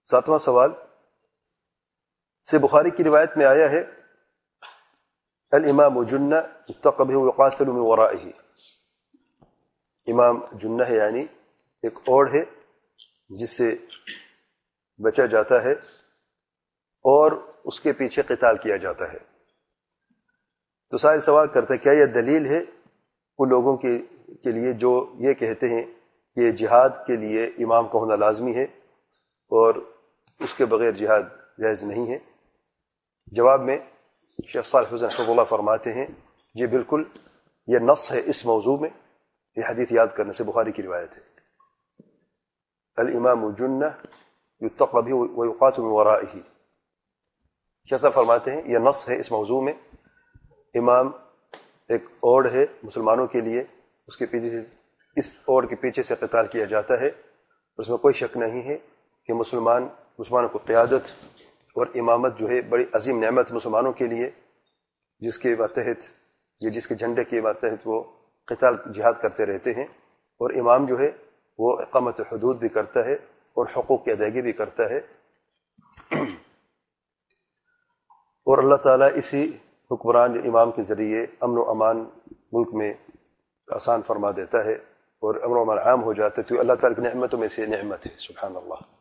7واں سوال سے بخاری کی روایت میں آیا ہے الامام جنہ یتقى به ويقاتل من ورائه. امام جنہ ہے یعنی ایک اوڑ ہے جس سے بچا جاتا ہے اور اس کے پیچھے قتال کیا جاتا ہے. تو سائل سوال کرتا ہے کیا یہ دلیل ہے ان لوگوں کے لیے جو یہ کہتے ہیں کہ جہاد کے لیے امام کا ہونا لازمی ہے اور اس کے بغیر جہاد جائز نہیں ہے؟ جواب میں شیخ صالح حسین حفظہ اللہ فرماتے ہیں یہ بالکل یہ نص ہے اس موضوع میں. یہ حدیث یاد کرنے سے بخاری کی روایت ہے الامام جنہ یتقى به ويقاتل من ورائه. شیخ صاحب فرماتے ہیں یہ نص ہے اس موضوع میں. امام ایک اوڑ ہے مسلمانوں کے لیے، اس کے پیچھے سے اس اوڑ کے پیچھے سے قتال کیا جاتا ہے. اس میں کوئی شک نہیں ہے کہ مسلمانوں کو قیادت اور امامت جو ہے بڑی عظیم نعمت مسلمانوں کے لیے، جس کے ماتحت یا جس کے جھنڈے کے ماتحت وہ قتال جہاد کرتے رہتے ہیں. اور امام جو ہے وہ اقامت حدود بھی کرتا ہے اور حقوق کی ادائیگی بھی کرتا ہے. اور اللہ تعالیٰ اسی حکمران امام کے ذریعے امن و امان ملک میں آسان فرما دیتا ہے اور امن و امان عام ہو جاتا ہے. تو اللہ تعالیٰ کی نعمتوں میں سے نعمت ہے. سبحان اللہ.